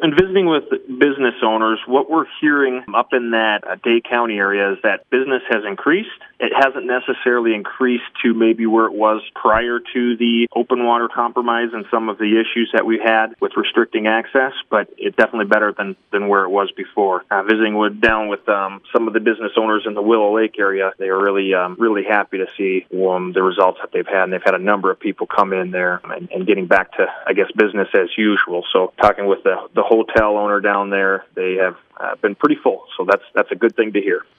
And visiting with business owners, what we're hearing up in that Dade County area is that business has increased. It hasn't necessarily increased to maybe where it was prior to the open water compromise and some of the issues that we had with restricting access, but it's definitely better than where it was before. Visiting down with some of the business owners in the Willow Lake area, they are really happy to see the results that they've had, and they've had a number of people come in there and getting back to, I guess, business as usual. So talking with the hotel owner down there, they have been pretty full, so that's a good thing to hear.